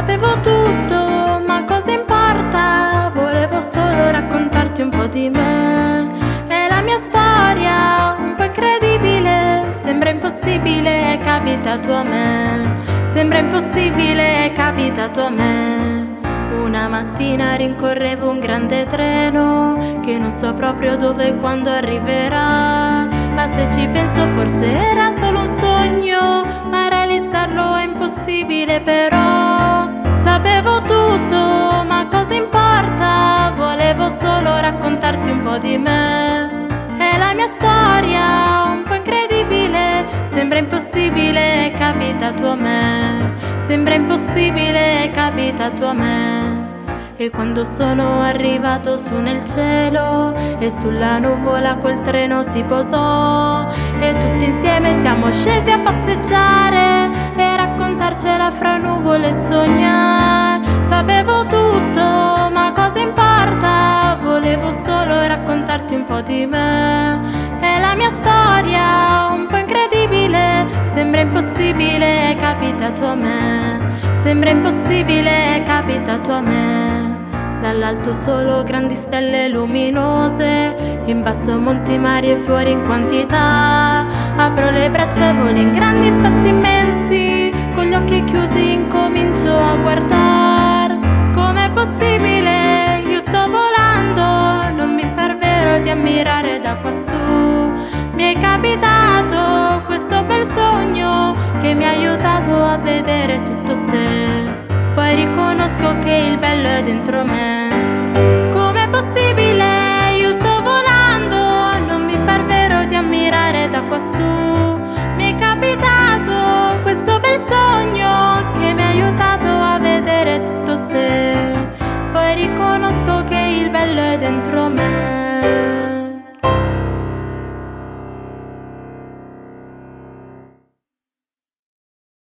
Sapevo tutto, ma cosa importa? Volevo solo raccontarti un po' di me. È la mia storia, un po' incredibile. Sembra impossibile, è capitato a me. Sembra impossibile, è capitato a me. Una mattina rincorrevo un grande treno che non so proprio dove e quando arriverà. Ma se ci penso forse era solo un sogno, ma realizzarlo è impossibile però. Sapevo tutto, ma cosa importa? Volevo solo raccontarti un po' di me. È la mia storia, un po' incredibile. Sembra impossibile, è capitato a me. Sembra impossibile, è capitato a me. E quando sono arrivato su nel cielo e sulla nuvola quel treno si posò, e tutti insieme siamo scesi a passeggiare e raccontarcela fra nuvole e sognare. Sapevo tutto, ma cosa importa? Volevo solo raccontarti un po' di me. È la mia storia, un po' incredibile. Sembra impossibile, è capitato a me. Sembra impossibile, è capitato a me. Dall'alto solo grandi stelle luminose, in basso monti, mari e fuori in quantità. Apro le braccia e volo in grandi spazi immensi, con gli occhi chiusi incomincio a guardare. Com'è possibile? Io sto volando, non mi par vero di ammirare da quassù. Mi è capitato questo bel sogno che mi ha aiutato a vedere tutto sé. Poi riconosco che il bello è dentro me. Com'è possibile? Io sto volando, non mi par vero di ammirare da quassù. Mi è capitato questo bel sogno che mi ha aiutato a vedere tutto sé. Poi riconosco che il bello è dentro me.